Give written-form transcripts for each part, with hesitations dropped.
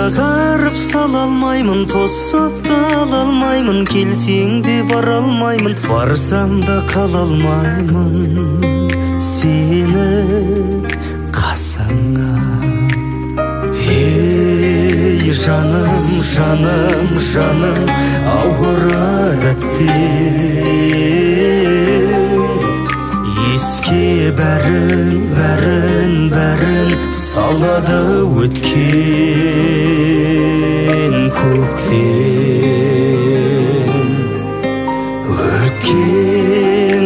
шығарып сала алмаймын, тосып та ала алмаймын, келсең де бара алмаймын, барсам да қала алмаймын сені қасыңа. Ей жаным, жаным, жаным, ауырады еске бәрін, бәрін, бәрін салады өткен көктем, өткен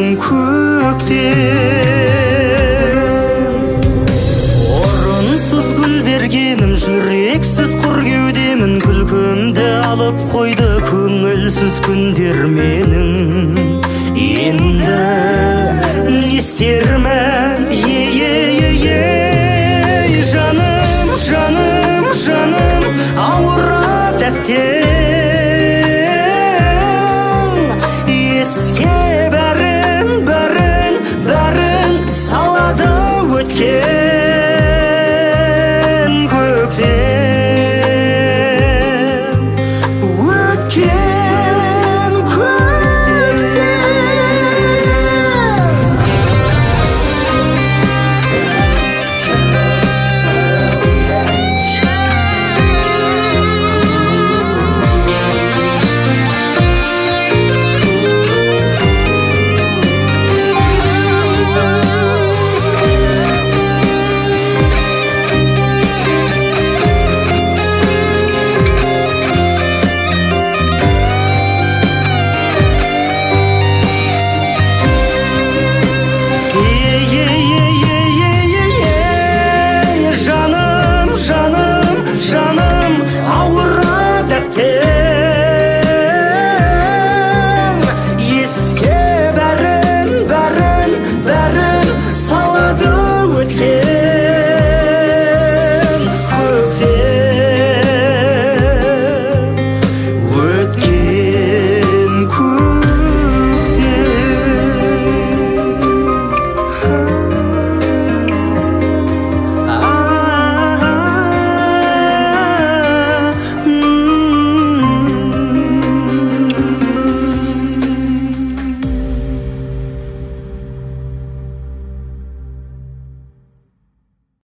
көктем. Орынсыз гүл бергенім, жүрексіз құр кеудемін, күлкімді алып қойды көңілсіз күндер менің. Енді не істермін, жаным, жаным, жаным, ауырады әттең, еске бәрін, бәрін, бәрін салады өткен